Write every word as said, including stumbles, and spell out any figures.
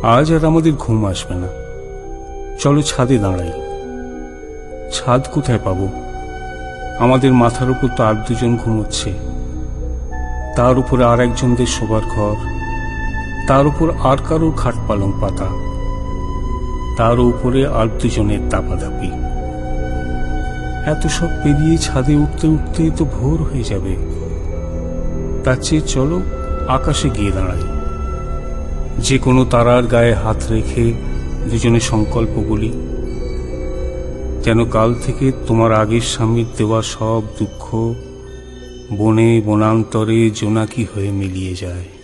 আজ আর আমাদের ঘুম আসবে না, চলো ছাদে দাঁড়াই। ছাদ কোথায় পাবো? আমাদের মাথার উপর তো আর দুজন ঘুমোচ্ছে, তার উপরে আর একজনদের শোবার ঘর, তার উপর আর কারোর খাট পালং পাতা, তার উপরে আর দুজনের দাপাদাপি। এত সব পেরিয়ে ছাদে উঠতে উঠতে তো ভোর হয়ে যাবে। তার চেয়ে চলো আকাশে গিয়ে দাঁড়াই, যে কোনো তারার গায়ে হাত রেখে দুজনে সংকল্প বলি, যেন কাল থেকে তোমার আগের স্বামীর দেওয়া সব দুঃখ বনে বনান্তরে জোনাকি হয়ে মিলিয়ে যায়।